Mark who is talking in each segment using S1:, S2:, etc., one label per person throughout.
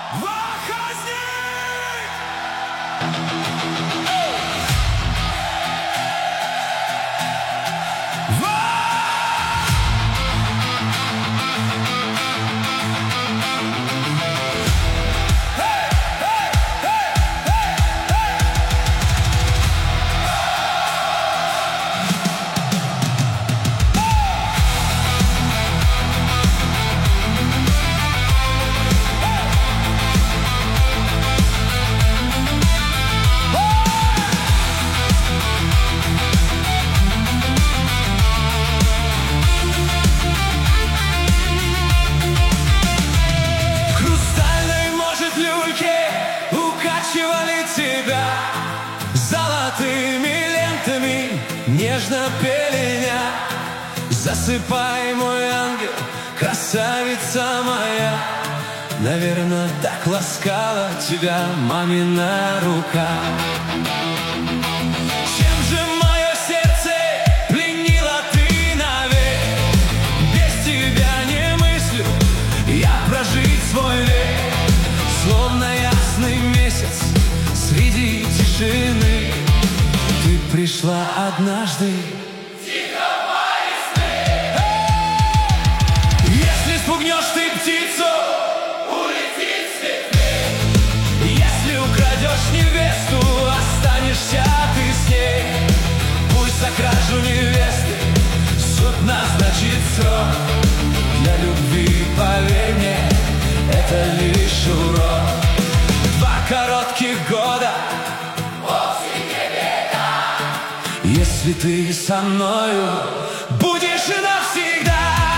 S1: Тебя золотыми лентами нежно пеленя. Засыпай, мой ангел, красавица моя. Наверное, так ласкала тебя мамина рука. Чем же мое сердце пленила ты навек? Без тебя не мыслю я прожить свой век. Словно ясный месяц среди тишины ты пришла однажды. Тихо весны. Если спугнешь ты птицу, улетит с ветвей. Если украдешь невесту, останешься ты с ней. Пусть за кражу невесты суд назначит срок. Для любви, поверь мне, это лишь урок. 2 коротких года вовсе не беда, если ты со мною будешь навсегда.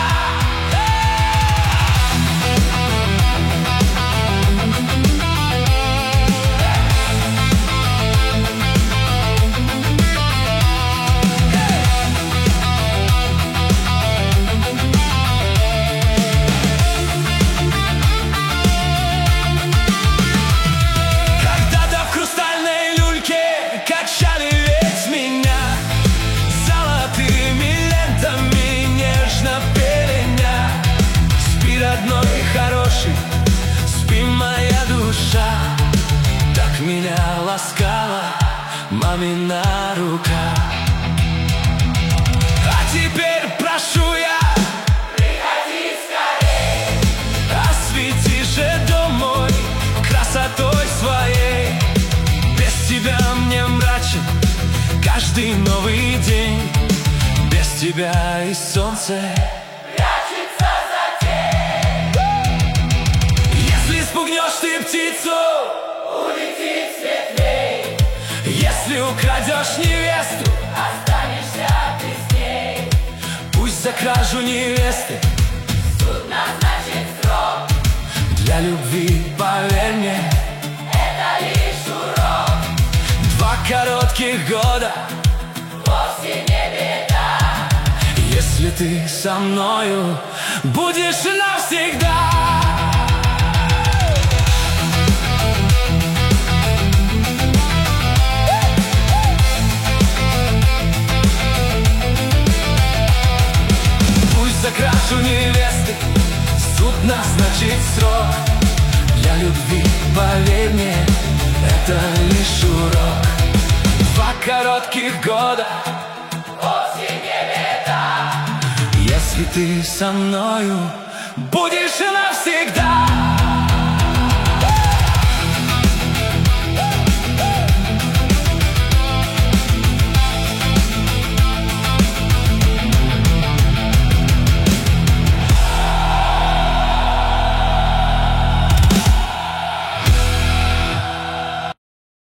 S1: Спи, моя душа, так меня ласкала мамина рука. А теперь прошу я, приходи скорей. Освети же дом мой красотой своей. Без тебя мне мрачен каждый новый день. Без тебя и солнце спугнешь ты птицу, улетит с ветвей. Если украдешь невесту, останешься ты с ней. Пусть за кражу невесты суд назначит срок. Для любви, поверь мне, это лишь урок. 2 коротких года вовсе не беда, если ты со мною будешь навсегда. За кражу невесты суд назначит срок. Для любви, поверь мне, это лишь урок. 2 коротких года вовсе не беда, если ты со мною будешь навсегда.